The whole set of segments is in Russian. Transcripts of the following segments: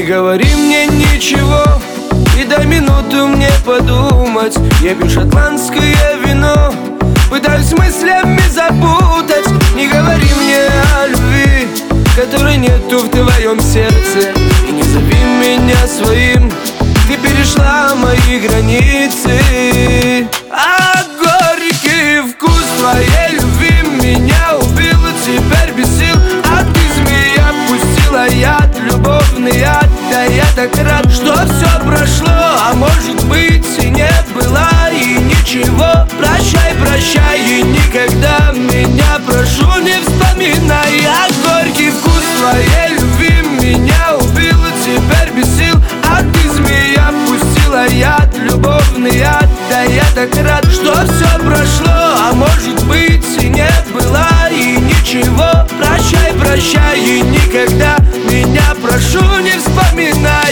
говори мне ничего и дай минуту мне подумать. Я пью шотландское вино, пытаюсь мыслями запутать. Не говори мне о любви, которой нету в твоем сердце, и не зови меня своим, ты перешла мои границы. А горький вкус твоей любви меня убил, теперь без сил. А ты, змея, пустила яд, любовный яд. Да я так рад, что все прошло, а может быть и не было, и ничего. Прощай, прощай, и никогда меня, прошу, не вспоминай. А горький вкус твоей любви меня убил, теперь без сил. А ты, змея, пустила яд, любовный яд. Да я так рад, что все прошло, а может быть и не было, и ничего. Прощай, прощай, и никогда меня, прошу, не вспоминай.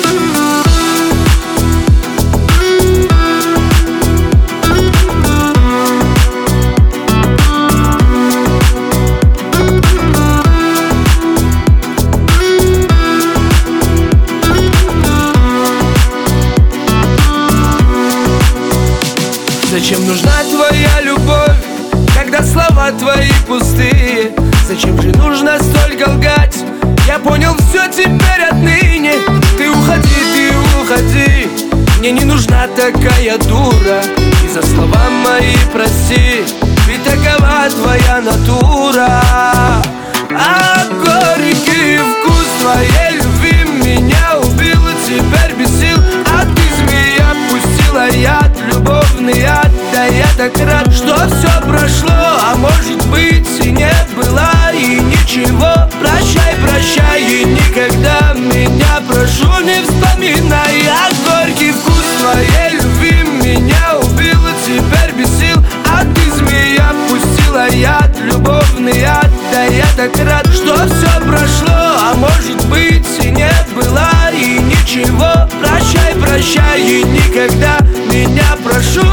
Зачем нужна твоя любовь, когда слова твои пустые? Зачем же нужно столько лгать? Я понял все теперь отныне. Ты уходи, мне не нужна такая дура. И за слова мои прости, ведь такова твоя натура. А горький вкус твоей любви меня убил, теперь без сил. А ты, змея, пустила яд, любовный яд. Да я так рад, что все прошло, а может быть и не было, и ничего. Прощай, прощай, и никогда меня, прошу, не вспоминай. А горький вкус твоей любви меня убил, теперь без сил. А ты, змея, пустила яд, любовный яд. Да я так рад, что все прошло, а может быть и не было, и ничего. Прощай, прощай, и никогда меня, прошу,